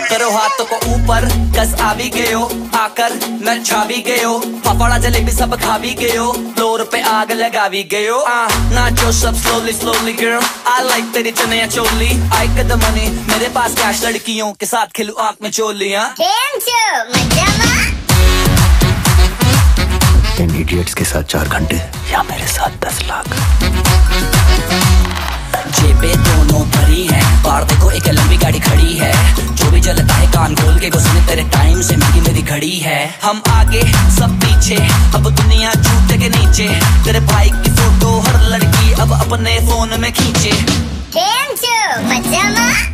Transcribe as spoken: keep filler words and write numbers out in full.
करो हाथों को ऊपर, कस आ भी गए हो, आकर मैं छा भी गए हो, पापड़ा जलेबी सब खा भी गए हो, फ्लोर पे आग लगा भी गए हो। आ, नाचो सब slowly slowly girl, I like तेरी चनिया चोली, आई गेट द मनी, मेरे पास कैश, लड़कियों के साथ खेलूं आंख में चोलियां। इन इडियट्स के साथ चार घंटे या मेरे साथ दस लाख। जेबें दोनों भरी है, बाहर देखो एक लंबी गाड़ी खड़ी है, जो भी जलता है कान खोल के घुसने तेरे टाइम से महंगी मेरी घड़ी है। हम आगे सब पीछे, अब दुनिया जूते के नीचे, तेरे भाई की फोटो हर लड़की अब अपने फोन में खींचे।